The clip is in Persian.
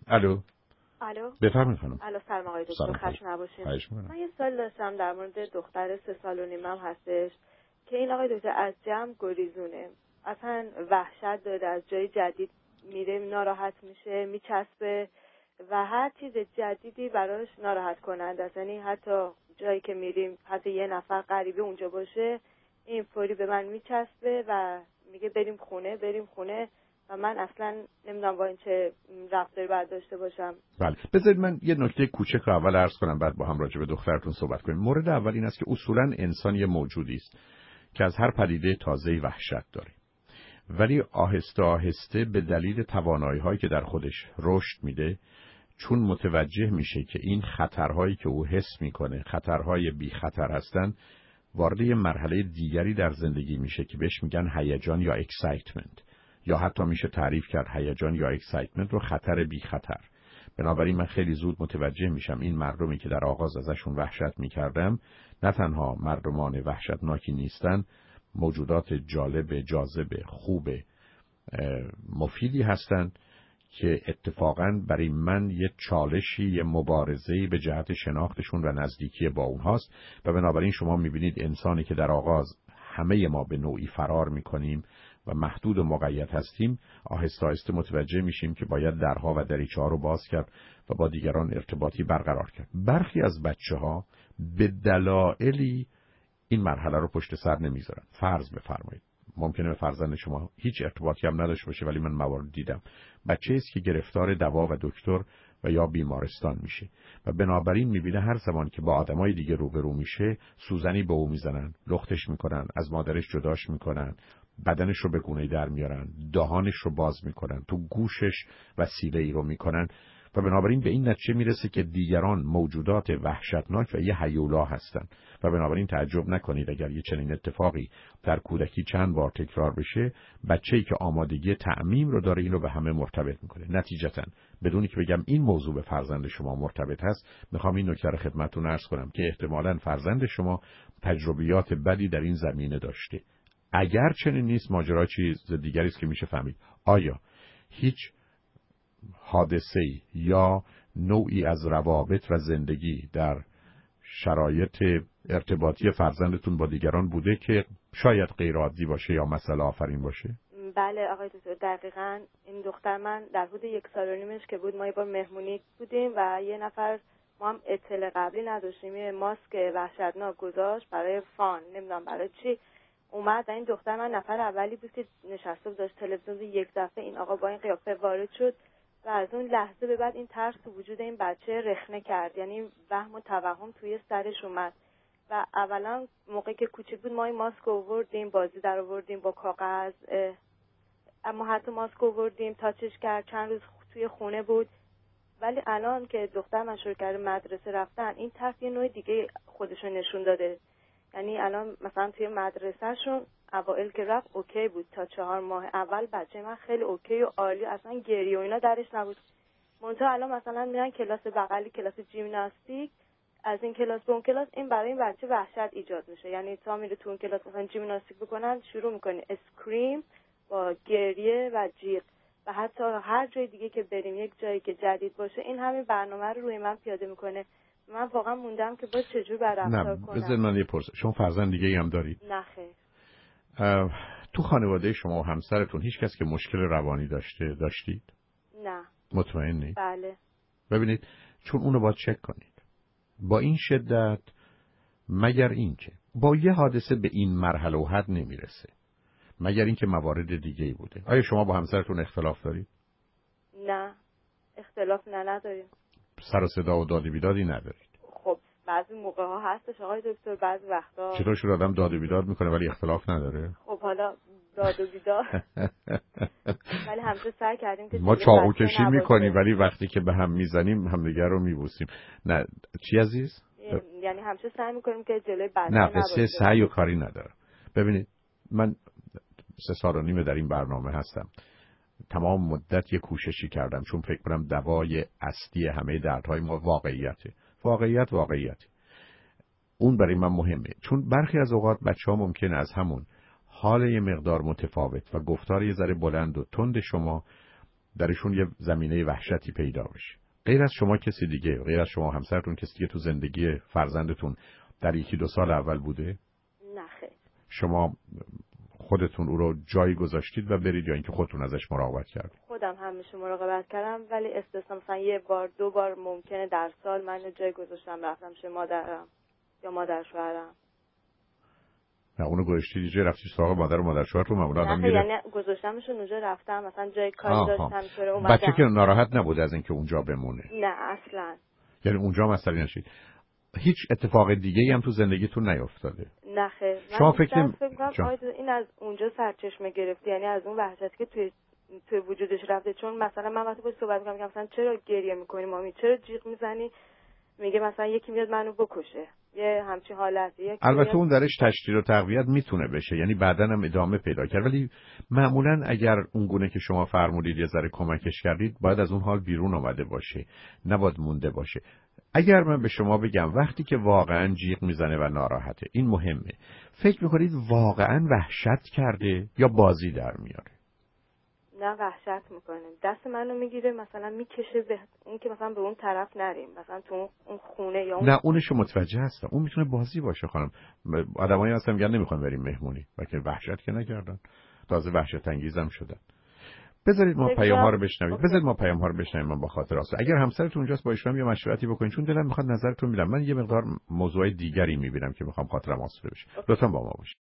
الو. الو. بفرمایید خانم. الو، سلام آقای دکتر، خسته نباشید. من یه سوال داشتم در مورد دختر 3 سال و نیمم هستش که این آقای دکتر از جمع گریزونه، اصلا وحشت داره، از جای جدید میره ناراحت میشه، میچسبه و هر چیز جدیدی براش ناراحت کننده است. یعنی حتی جایی که میریم، حتی یه نفر غریبه اونجا باشه، این فوری به من میچسبه و میگه بریم خونه و من اصلا نمیدونم با این چه رفتاری باید داشته باشم. بله، بذارید من یه نکته کوچک رو اول عرض کنم، بعد با هم راجع به دخترتون صحبت کنیم. مورد اول این است که اصولاً انسان یه موجودی است که از هر پدیده تازه‌ای وحشت داره، ولی آهسته آهسته به دلیل توانایی‌هایی که در خودش رشد میده، چون متوجه میشه که این خطرهایی که او حس میکنه خطرهای بی خطر هستن، وارد یه مرحله دیگری در زندگی میشه که بهش میگن هیجان یا اکسایتمنت، یا حتی میشه تعریف کرد هیجان یا اکسایتمنت رو خطر بی خطر. بنابراین من خیلی زود متوجه میشم این مردمی که در آغاز ازشون وحشت میکردم نه تنها مردمان وحشتناکی نیستن، موجودات جالب، جاذب، خوب، مفیدی هستند که اتفاقاً برای من یه چالشی، یه مبارزه‌ای به جهت شناختشون و نزدیکی با اونهاست. و بنابراین شما میبینید انسانی که در آغاز همه ما به نوعی فرار میکنیم و محدود و مقید هستیم، آهسته آهسته متوجه میشیم که باید درها و دریچه‌ها رو باز کرد و با دیگران ارتباطی برقرار کرد. برخی از بچه‌ها به دلایلی این مرحله رو پشت سر نمیذارن. فرض بفرمایید ممکنه فرزند شما هیچ ارتباطی هم نداشته باشه، ولی من موارد دیدم بچه‌ای است که گرفتار دوا و دکتر و یا بیمارستان میشه و بنابراین میبینه هر زمان که با آدمای دیگه روبرو میشه سوزنی به او میزنن، لختش میکنن، از مادرش جداش میکنن، بدنش رو به گونه‌ای در میارن، دهانش رو باز میکنن، تو گوشش وسیله‌ای رو میکنن و بنابراین به این نتیجه میرسه که دیگران موجودات وحشتناک و یه هیولا هستن و بنابراین تعجب نکنید اگر یه چنین اتفاقی در کودکی چند بار تکرار بشه، بچه‌ای که آمادگی تعمیم رو داره این رو به همه مرتبط میکنه. نتیجتاً بدونی که بگم این موضوع به فرزند شما مرتبط هست، میخوام این نکته رو خدمتتون عرض کنم که احتمالاً فرزند شما تجربیات بدی در این زمینه داشته. اگر چنین نیست، ماجرا چیز دیگری است که میشه فهمید. آیا هیچ حادثه‌ای یا نوعی از روابط و زندگی در شرایط ارتباطی فرزندتون با دیگران بوده که شاید غیر عادی باشه یا مسئله آفرین باشه؟ بله آقای دکتر، دقیقاً این دختر من در حدود 1 سال و نیمش که بود، ما یه بار مهمونی بودیم و یه نفر، ما هم اطلاع قبلی نداشتیم، یه ماسک وحشتناک گذاشت برای فان، نمیدونم برای چی اومد و این دختر من نفر اولی بود که نشسته بود داشت تلویزیون. یک دفعه این آقا با این قیافه وارد شد و از اون لحظه به بعد این ترس تو وجود این بچه رخنه کرد، یعنی وهم و توهم توی سرش اومد. و اولا موقعی که کوچیک بود ما این ماسک آوردیم، بازی در آوردیم با کاغذ، اما حتی ماسک آوردیم تاچش کرد، چند روز توی خونه بود. ولی الان که دختر من شروع کرده مدرسه رفتن، این ترس یه نوع دیگه خودشون نشون داده. یعنی الان مثلا توی مدرسهشون اوائل که رفت اوکی بود، تا 4 ماه اول بچه من خیلی اوکی و عالی، اصلا گریه و اینا درش نبود. منتها الان مثلا میرن کلاس بغلی، کلاس ژیمناستیک، از این کلاس به اون کلاس، این برای این بچه وحشت ایجاد میشه. یعنی تا میره تو اون کلاس مثلا ژیمناستیک بکنن، شروع میکنه اسکریم با گریه و جیغ. و حتی هر جای دیگه که بریم، یک جایی که جدید باشه، این همین برنامه رو روی من پیاده میکنه. من واقعا موندم که باز چجور باید رفتار کنم. نه، بذار من یه پرسش. شما فرزند دیگه ای هم دارید؟ نه خیر. تو خانواده شما و همسرتون هیچ کس که مشکل روانی داشتید؟ نه. مطمئنی؟ بله. ببینید، چون اونو باید چک کنید. با این شدت، مگر اینکه با یه حادثه به این مرحله و حد نمیرسه، مگر اینکه موارد دیگه ای بوده. آیا شما با همسرتون اختلاف دارید؟ نه، اختلاف نداریم. سر و صدا و داد و بیدادی ندارید؟ خب بعضی موقع ها هستش آقای دکتر، بعضی وقتا. چطور شد آدم داد و بیداد میکنه ولی اختلاف نداره؟ خب حالا داد و بیداد ولی همیشه سعی کردیم که ما چاقو کشی میکنیم ولی وقتی که به هم میزنیم همدیگر رو میبوسیم. نه چی عزیز؟ یعنی همیشه سعی میکنیم که جلوی بچه نه، نباشه. قصه سعی و کاری نداره. ببینید، من 3 سال و نیم در این برنامه هستم. تمام مدت یه کوششی کردم، چون فکر کنم دوای اصلی همه دردهای ما واقعیته. واقعیت اون برای من مهمه، چون برخی از اوقات بچه‌ها ممکنه از همون حال یه مقدار متفاوت و گفتار یه ذره بلند و تند شما درشون یه زمینه وحشتی پیدا بشه. غیر از شما کسی دیگه، غیر از شما همسرتون، کسی دیگه تو زندگی فرزندتون در 1-2 سال اول بوده؟ نه خیر. شما خودتون او رو جایی گذاشتید و برید یا اینکه خودتون ازش مراقبت کردید؟ خودم همیشه مراقبت کردم، ولی استثنا مثلا 1-2 بار ممکنه در سال من جای گذاشتم رفتم شه مادرم یا مادر شوهرم. نه اونو گذاشتید جای رفتید سراغ مادر و مادر شوهرتون؟ معمولا آدم میره یعنی گذاشتمشون اونجا رفتم مثلا جای کاری داشتم چرا اومدم. بچه که ناراحت نبود از اینکه اونجا بمونه؟ نه اصلا. یعنی اونجا مسئله نشید؟ هیچ اتفاق دیگه‌ای هم تو زندگیتون نیفتاده؟ نه خیر. شما من فکر کنم این از اونجا سرچشمه گرفته، یعنی از اون وحشتی که توی وجودش رفته. چون مثلا من وقتی باهاش صحبت می‌کنم مثلا چرا گریه می‌کنی مامی، چرا جیغ میزنی، میگه مثلا یکی میاد منو بکشه، یه همچین حالتی. البته اون درش تشدید و تقویت میتونه بشه، یعنی بعداً هم ادامه پیدا کرد، ولی معمولاً اگر اون گونه که شما فرمودید یه ذره کمکش کردید باید از اون حال بیرون اومده باشه، نباید مونده باشه. اگر من به شما بگم وقتی که واقعاً جیغ میزنه و ناراحته، این مهمه، فکر میکنید واقعاً وحشت کرده یا بازی در میاره؟ نه وحشت میکنه، دست منو میگیره مثلا میکشه اون که مثلا به اون طرف نریم، مثلا تو اون خونه یا اون... نه اونشو متوجه هستم، اون میتونه بازی باشه خانم. آدمایی هستن میگن نمیخوام بریم مهمونی، ولی وحشت که نکردن، تازه وحشت انگیزم شدن. بذارید ما پیام ها رو بشنویم. من با خاطر است. اگر همسرتون اونجاست با ایشون یه مشورتی بکنید، چون دلم میخواد نظرتون میدم. من یه مقدار موضوع دیگری میبینم که میخوام خاطرم آسوده بشه. لطفاً با ما باشید.